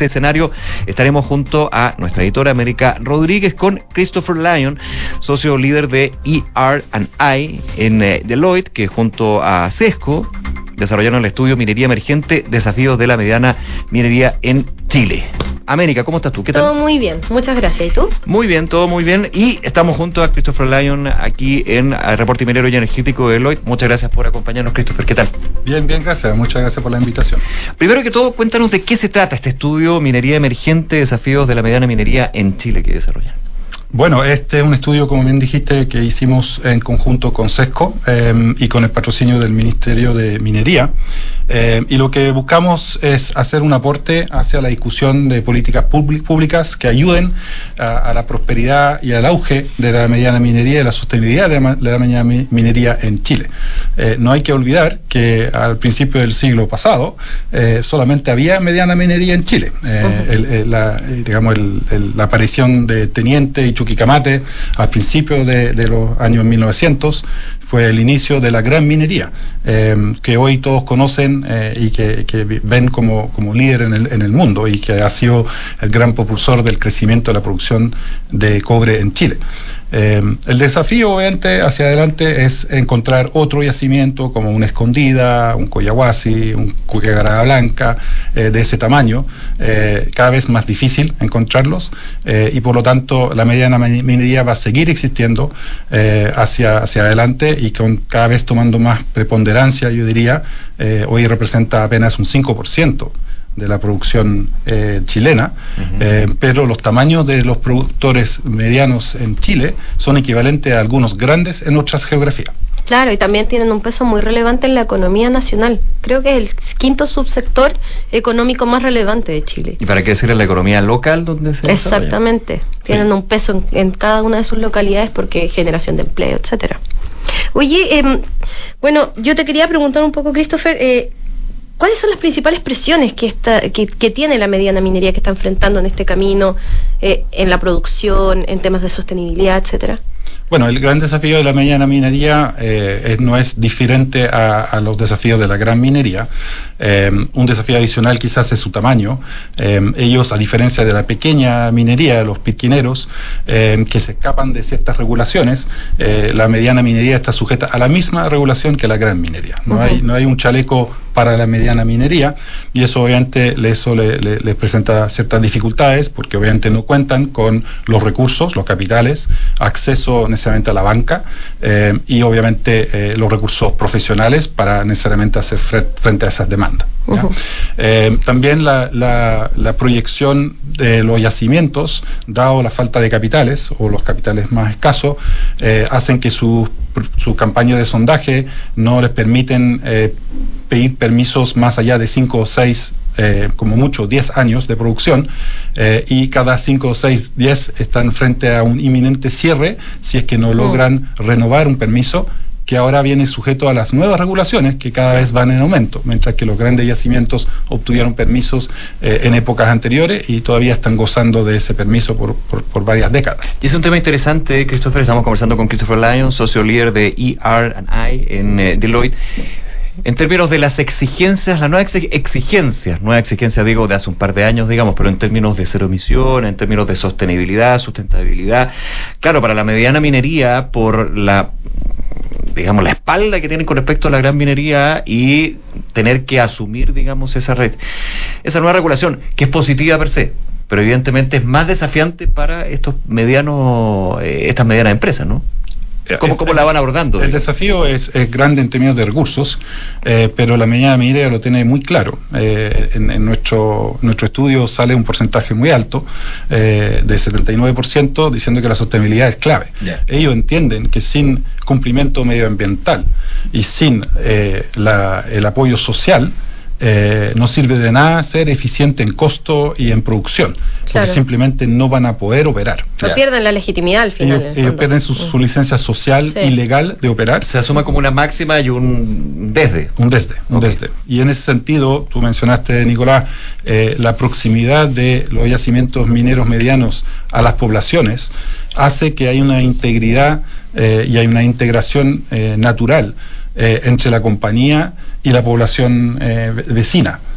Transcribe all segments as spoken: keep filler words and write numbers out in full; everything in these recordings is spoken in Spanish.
este escenario estaremos junto a nuestra editora América Rodríguez con Christopher Lyon, socio líder de E R and I en eh, Deloitte, que junto a Sesco desarrollaron el estudio Minería Emergente, desafíos de la mediana minería en Chile. América, ¿cómo estás tú? ¿Qué tal? Todo muy bien, muchas gracias. ¿Y tú? Muy bien, todo muy bien. Y estamos junto a Christopher Lyon aquí en el Reporte Minero y Energético de Deloitte. Muchas gracias por acompañarnos, Christopher. ¿Qué tal? Bien, bien, gracias. Muchas gracias por la invitación. Primero que todo, cuéntanos de qué se trata este estudio Minería Emergente, desafíos de la mediana minería en Chile que desarrollan. Bueno, este es un estudio, como bien dijiste, que hicimos en conjunto con Sesco eh, y con el patrocinio del Ministerio de Minería. Eh, y lo que buscamos es hacer un aporte hacia la discusión de políticas públicas que ayuden a, a la prosperidad y al auge de la mediana minería y la sostenibilidad de la, de la mediana minería en Chile. Eh, no hay que olvidar que al principio del siglo pasado eh, solamente había mediana minería en Chile. Eh, uh-huh. el, el, la, digamos, el, el, la aparición de Teniente y Chuquicamate al principio de, de los años mil novecientos fue el inicio de la gran minería, eh, que hoy todos conocen eh, y que, que ven como, como líder en el, en el mundo y que ha sido el gran propulsor del crecimiento de la producción de cobre en Chile. Eh, el desafío, obviamente, hacia adelante es encontrar otro yacimiento como una Escondida, un Collahuasi, un Cucagrada Blanca, eh, de ese tamaño, eh, cada vez más difícil encontrarlos, eh, y por lo tanto la mediana minería va a seguir existiendo eh, hacia, hacia adelante y con cada vez tomando más preponderancia, yo diría. Eh, hoy representa apenas un cinco por ciento de la producción eh, chilena, uh-huh. eh, pero los tamaños de los productores medianos en Chile son equivalentes a algunos grandes en otras geografías. Claro, y también tienen un peso muy relevante en la economía nacional. Creo que es el quinto subsector económico más relevante de Chile. ¿Y para qué decir en la economía local donde se desarrolla? Exactamente. Tienen sí. un peso en, en cada una de sus localidades porque generación de empleo, etcétera. Oye, eh, bueno, yo te quería preguntar un poco, Christopher, eh, ¿cuáles son las principales presiones que, está, que, que tiene la mediana minería que está enfrentando en este camino, eh, en la producción, en temas de sostenibilidad, etcétera? Bueno, el gran desafío de la mediana minería eh, es, no es diferente a, a los desafíos de la gran minería. Eh, un desafío adicional quizás es su tamaño. Eh, ellos, a diferencia de la pequeña minería, los pitquineros, eh, que se escapan de ciertas regulaciones, eh, la mediana minería está sujeta a la misma regulación que la gran minería. No, uh-huh. hay, no hay un chaleco para la mediana minería, y eso obviamente eso le, le, les presenta ciertas dificultades, porque obviamente no cuentan con los recursos, los capitales, acceso necesariamente a la banca, eh, y obviamente eh, los recursos profesionales para necesariamente hacer frente a esas demandas. Uh-huh. Eh, también la, la, la proyección de los yacimientos, dado la falta de capitales o los capitales más escasos, eh, hacen que sus su campaña de sondaje no les permiten eh, pedir permisos más allá de cinco o seis, eh, como mucho diez años de producción, eh, y cada cinco o seis, diez están frente a un inminente cierre si es que no logran oh. renovar un permiso, que ahora viene sujeto a las nuevas regulaciones que cada vez van en aumento, mientras que los grandes yacimientos obtuvieron permisos eh, en épocas anteriores y todavía están gozando de ese permiso por, por, por varias décadas. Y es un tema interesante, Christopher. Estamos conversando con Christopher Lyon, socio líder de E R and I en eh, Deloitte. En términos de las exigencias, las nuevas exigencias, nuevas exigencias digo de hace un par de años, digamos, pero en términos de cero emisión, en términos de sostenibilidad, sustentabilidad, claro, para la mediana minería, por la, digamos, la espalda que tienen con respecto a la gran minería y tener que asumir, digamos, esa red, esa nueva regulación, que es positiva per se, pero evidentemente es más desafiante para estos medianos, eh, estas medianas empresas, ¿no? ¿Cómo, ¿Cómo la van abordando? El desafío es, es grande en términos de recursos, eh, pero la mediana minería lo tiene muy claro. Eh, en, en nuestro nuestro estudio sale un porcentaje muy alto, eh, de setenta y nueve por ciento, diciendo que la sostenibilidad es clave. Yeah. Ellos entienden que sin cumplimiento medioambiental y sin eh, la, el apoyo social, Eh, no sirve de nada ser eficiente en costo y en producción, porque claro. simplemente no van a poder operar. No yeah. pierden la legitimidad al final. Ellos, ellos pierden su, su licencia social sí. y legal de operar. Se asuma como una máxima y un desde. Un desde, un okay. desde. Y en ese sentido, tú mencionaste, Nicolás, eh, la proximidad de los yacimientos mineros medianos a las poblaciones hace que hay una integridad eh, y hay una integración eh, natural Eh, entre la compañía y la población eh, vecina.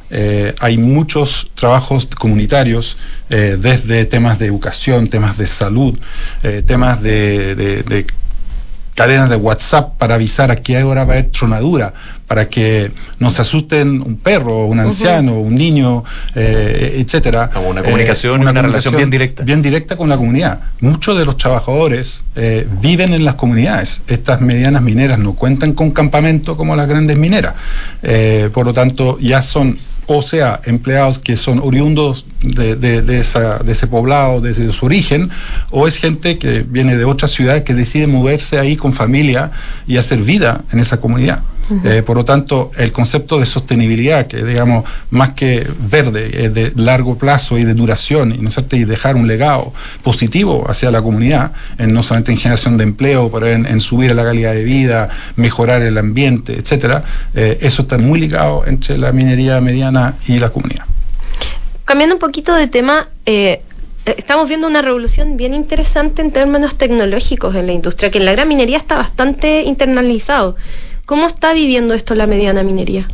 eh, hay muchos trabajos comunitarios, eh, desde temas de educación, temas de salud, eh, temas de, de, de cadenas de WhatsApp para avisar a qué hora va a haber tronadura, para que no se asusten un perro, un anciano, uh-huh. un niño, eh, etcétera. Como una comunicación, eh, una, una relación bien directa. Bien directa con la comunidad. Muchos de los trabajadores eh, viven en las comunidades. Estas medianas mineras no cuentan con campamento como las grandes mineras. Eh, por lo tanto, ya son, o sea, empleados que son oriundos de, de, de, esa, de ese poblado, desde su origen, o es gente que viene de otra ciudad que decide moverse ahí con familia y hacer vida en esa comunidad. Uh-huh. Eh, por lo tanto, el concepto de sostenibilidad, que digamos, más que verde, es de largo plazo y de duración, y, ¿no es cierto?, y dejar un legado positivo hacia la comunidad, en, no solamente en generación de empleo, pero en, en subir la calidad de vida, mejorar el ambiente, etcétera, eh, eso está muy ligado entre la minería mediana y la comunidad. Cambiando un poquito de tema, eh, estamos viendo una revolución bien interesante en términos tecnológicos en la industria, que en la gran minería está bastante internalizado. ¿Cómo está viviendo esto la mediana minería?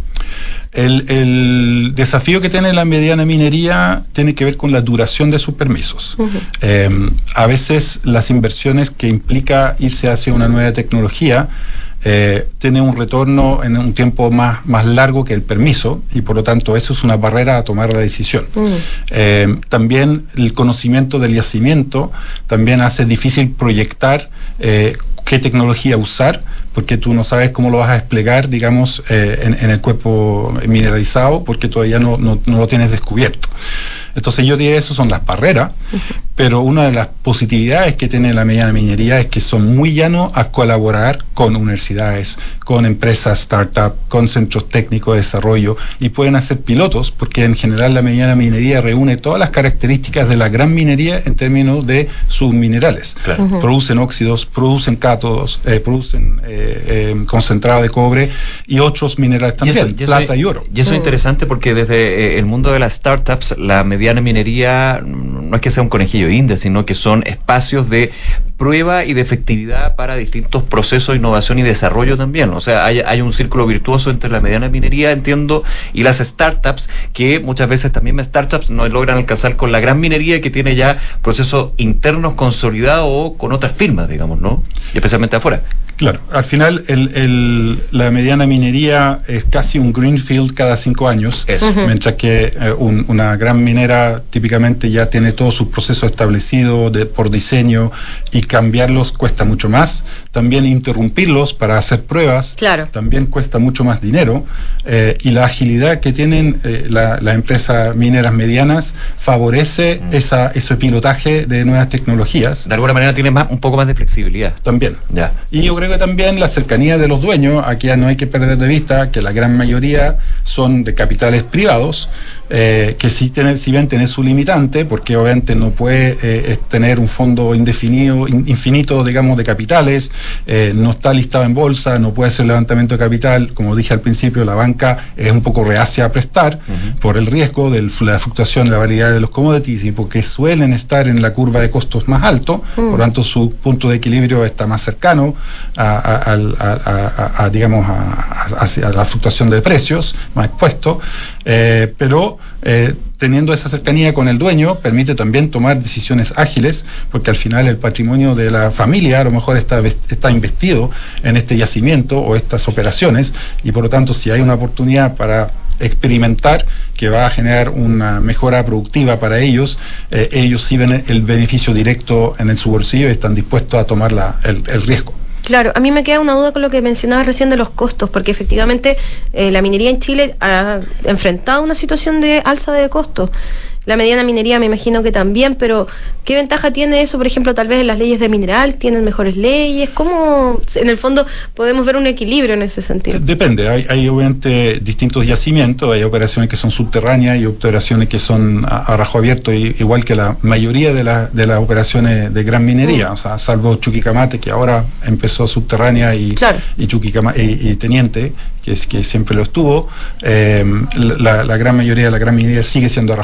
El, el desafío que tiene la mediana minería tiene que ver con la duración de sus permisos. Uh-huh. Eh, a veces las inversiones que implica irse hacia una nueva tecnología eh, tiene un retorno en un tiempo más, más largo que el permiso, y por lo tanto eso es una barrera a tomar la decisión. Uh-huh. Eh, también el conocimiento del yacimiento también hace difícil proyectar eh, qué tecnología usar, porque tú no sabes cómo lo vas a desplegar, digamos, eh, en, en el cuerpo mineralizado, porque todavía no, no, no lo tienes descubierto. Entonces yo diría que eso son las barreras, uh-huh. pero una de las positividades que tiene la mediana minería es que son muy llanos a colaborar con universidades, con empresas, startup, con centros técnicos de desarrollo, y pueden hacer pilotos, porque en general la mediana minería reúne todas las características de la gran minería en términos de sus minerales. Claro. Uh-huh. Producen óxidos, producen cátodos, eh, producen eh, eh, concentrado de cobre y otros minerales también, y eso, y plata eso, y oro. Y eso es interesante porque desde eh, el mundo de las startups, la mediana minería no es que sea un conejillo de India, sino que son espacios de prueba y de efectividad para distintos procesos de innovación y desarrollo también. O sea, hay, hay un círculo virtuoso entre la mediana minería, entiendo, y las startups, que muchas veces también startups no logran alcanzar con la gran minería, que tiene ya procesos internos consolidados o con otras firmas, digamos, ¿no? Y especialmente afuera. Claro, al final el, el, la mediana minería es casi un greenfield cada cinco años, uh-huh. mientras que eh, un, una gran minera típicamente ya tiene todos sus procesos establecidos de, por diseño, y cambiarlos cuesta mucho más. También interrumpirlos para hacer pruebas, claro. también cuesta mucho más dinero, eh, y la agilidad que tienen eh, las la empresas mineras medianas favorece uh-huh. esa, ese pilotaje de nuevas tecnologías. De alguna manera tiene más, un poco más de flexibilidad. También. Ya. Y yo creo que también la cercanía de los dueños, aquí no hay que perder de vista que la gran mayoría son de capitales privados, eh, que sí, tienen, si bien tienen su limitante, porque obviamente no puede eh, tener un fondo indefinido, in, infinito, digamos, de capitales, eh, no está listado en bolsa, no puede hacer levantamiento de capital. Como dije al principio, la banca es un poco reacia a prestar uh-huh. por el riesgo de la fluctuación de la variedad de los commodities, y porque suelen estar en la curva de costos más alto, uh-huh. por lo tanto su punto de equilibrio está más cercano a, a, a, a, a, a digamos a, a, a la fluctuación de precios, más expuesto, eh, pero eh, teniendo esa cercanía con el dueño permite también tomar decisiones ágiles, porque al final el patrimonio de la familia a lo mejor está, está investido en este yacimiento o estas operaciones, y por lo tanto si hay una oportunidad para experimentar que va a generar una mejora productiva para ellos, eh, ellos sí ven el beneficio directo en, en su bolsillo y están dispuestos a tomar la, el, el riesgo. Claro, a mí me queda una duda con lo que mencionabas recién de los costos, porque efectivamente eh, la minería en Chile ha enfrentado una situación de alza de costos. La mediana minería me imagino que también, pero ¿qué ventaja tiene eso, por ejemplo, tal vez en las leyes de mineral? ¿Tienen mejores leyes? ¿Cómo, en el fondo, podemos ver un equilibrio en ese sentido? Depende, hay, hay obviamente distintos yacimientos, hay operaciones que son subterráneas y operaciones que son a, a rajo abierto, y, igual que la mayoría de, la, de las operaciones de gran minería, mm. o sea, salvo Chuquicamate, que ahora empezó subterránea, y, claro. y, Chuquicamate, y, y Teniente, que, es, que siempre lo estuvo, eh, la, la gran mayoría de la gran minería sigue siendo a rajo abierto.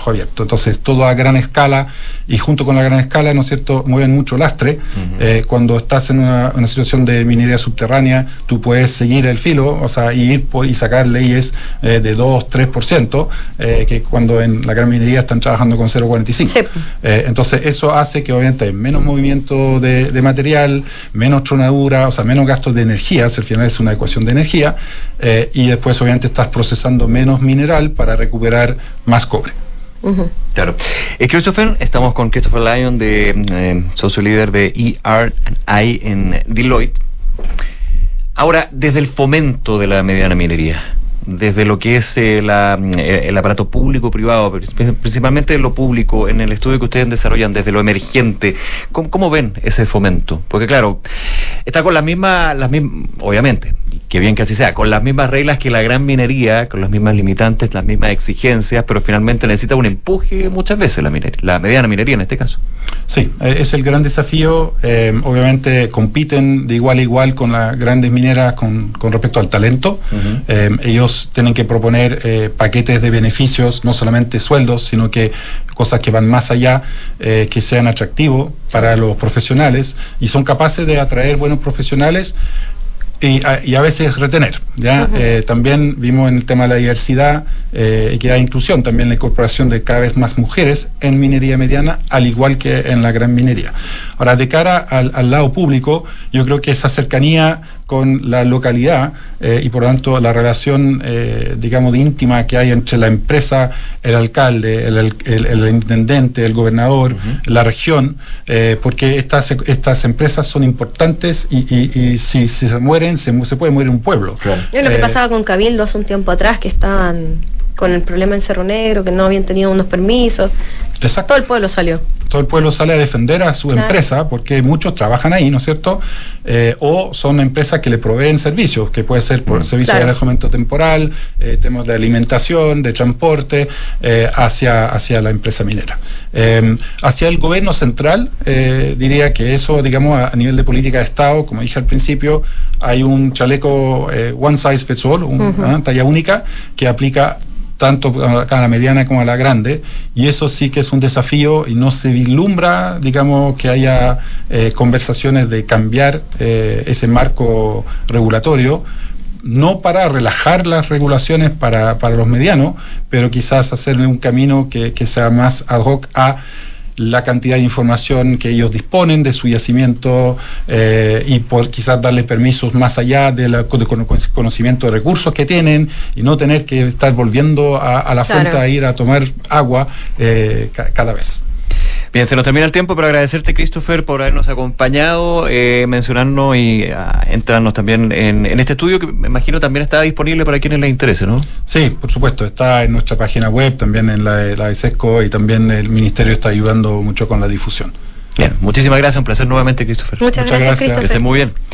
Entonces, todo a gran escala, y junto con la gran escala, ¿no es cierto?, mueven mucho lastre. Uh-huh. Eh, cuando estás en una, una situación de minería subterránea, tú puedes seguir el filo, o sea, y ir por, y sacar leyes eh, de dos, tres por ciento, eh, que cuando en la gran minería están trabajando con cero coma cuarenta y cinco. Sí. Eh, entonces, eso hace que obviamente hay menos movimiento de, de material, menos tronadura, o sea, menos gastos de energía, si al final es una ecuación de energía, eh, y después obviamente estás procesando menos mineral para recuperar más cobre. Uh-huh. Claro. Eh, Christopher, estamos con Christopher Lyon, de eh, socio líder de E R and I en Deloitte. Ahora, desde el fomento de la mediana minería, desde lo que es eh, la, el aparato público-privado, principalmente lo público, en el estudio que ustedes desarrollan desde lo emergente, ¿cómo, cómo ven ese fomento? Porque claro, está con las mismas, las mismas, obviamente, que bien que así sea, con las mismas reglas que la gran minería, con las mismas limitantes, las mismas exigencias, pero finalmente necesita un empuje muchas veces la minería, la mediana minería en este caso. Sí, es el gran desafío. Eh, obviamente compiten de igual a igual con las grandes mineras con, con respecto al talento. Uh-huh. Eh, ellos tienen que proponer eh, paquetes de beneficios, no solamente sueldos, sino que cosas que van más allá, eh, que sean atractivos para los profesionales, y son capaces de atraer buenos profesionales y a, y a veces retener, ¿ya? Uh-huh. Eh, también vimos en el tema de la diversidad, eh, equidad e inclusión, también la incorporación de cada vez más mujeres en minería mediana, al igual que en la gran minería. Ahora, de cara al, al lado público, yo creo que esa cercanía con la localidad eh, y por lo tanto la relación, eh, digamos, de íntima que hay entre la empresa, el alcalde, el, el, el intendente, el gobernador, uh-huh. la región, eh, porque estas, estas empresas son importantes y, y, y si, si se mueren, se, se puede morir un pueblo. Claro. Es lo que eh, pasaba con Cabildo hace un tiempo atrás, que estaban con el problema en Cerro Negro, que no habían tenido unos permisos. Exacto. Todo el pueblo salió. Todo el pueblo sale a defender a su claro. empresa, porque muchos trabajan ahí, ¿no es cierto? Eh, o son empresas que le proveen servicios, que puede ser por servicio claro. de alojamiento temporal, eh, temas de alimentación, de transporte, eh, hacia, hacia la empresa minera. Eh, hacia el gobierno central, eh, diría que eso, digamos, a, a nivel de política de Estado, como dije al principio, hay un chaleco eh, one size fits all, un, uh-huh. una talla única, que aplica tanto a la mediana como a la grande, y eso sí que es un desafío, y no se vislumbra, digamos, que haya eh, conversaciones de cambiar eh, ese marco regulatorio, no para relajar las regulaciones para, para los medianos, pero quizás hacerle un camino que, que sea más ad hoc a la cantidad de información que ellos disponen de su yacimiento, eh, y por quizás darle permisos más allá del de conocimiento de recursos que tienen, y no tener que estar volviendo a, a la claro. fuente a ir a tomar agua eh, ca- cada vez. Bien, se nos termina el tiempo, pero agradecerte, Christopher, por habernos acompañado, eh, mencionarnos y uh, entrarnos también en, en este estudio, que me imagino también está disponible para quienes les interese, ¿no? Sí, por supuesto, está en nuestra página web, también en la de, la de SESCO, y también el Ministerio está ayudando mucho con la difusión. Bien, muchísimas gracias, un placer nuevamente, Christopher. Muchas, Muchas gracias, gracias. Que esté muy bien.